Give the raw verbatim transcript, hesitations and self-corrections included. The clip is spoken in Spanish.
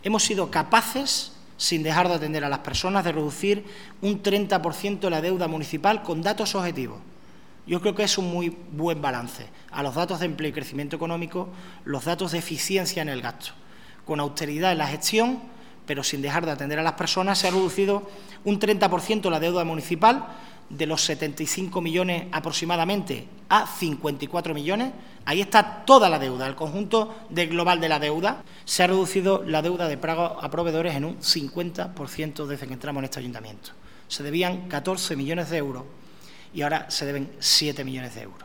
Hemos sido capaces, sin dejar de atender a las personas, de reducir un treinta por ciento la deuda municipal con datos objetivos. Yo creo que es un muy buen balance a los datos de empleo y crecimiento económico, los datos de eficiencia en el gasto. Con austeridad en la gestión, pero sin dejar de atender a las personas, se ha reducido un treinta por ciento la deuda municipal, de los setenta y cinco millones aproximadamente a cincuenta y cuatro millones. Ahí está toda la deuda, el conjunto del global de la deuda. Se ha reducido la deuda de pago a proveedores en un cincuenta por ciento desde que entramos en este ayuntamiento. Se debían catorce millones de euros y ahora se deben siete millones de euros.